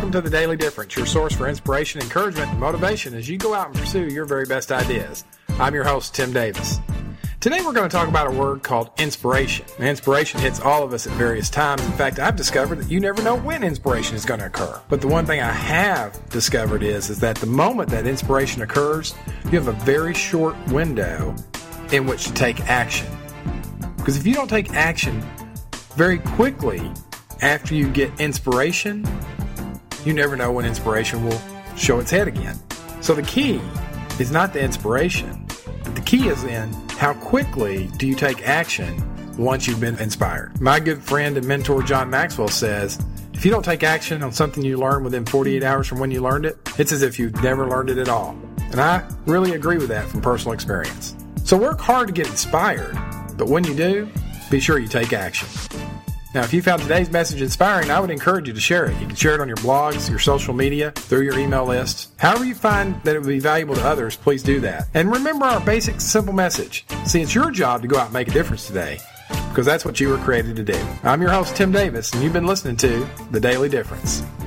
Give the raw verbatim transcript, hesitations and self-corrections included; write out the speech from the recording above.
Welcome to The Daily Difference, your source for inspiration, encouragement, and motivation as you go out and pursue your very best ideas. I'm your host, Tim Davis. Today we're going to talk about a word called inspiration. Inspiration hits all of us at various times. In fact, I've discovered that you never know when inspiration is going to occur. But the one thing I have discovered is, is that the moment that inspiration occurs, you have a very short window in which to take action. Because if you don't take action very quickly after you get inspiration, you never know when inspiration will show its head again. So the key is not the inspiration, but the key is in how quickly do you take action once you've been inspired. My good friend and mentor John Maxwell says, if you don't take action on something you learn within forty-eight hours from when you learned it, it's as if you've never learned it at all. And I really agree with that from personal experience. So work hard to get inspired, but when you do, be sure you take action. Now, if you found today's message inspiring, I would encourage you to share it. You can share it on your blogs, your social media, through your email list. However you find that it would be valuable to others, please do that. And remember our basic, simple message. See, it's your job to go out and make a difference today, because that's what you were created to do. I'm your host, Tim Davis, and you've been listening to The Daily Difference.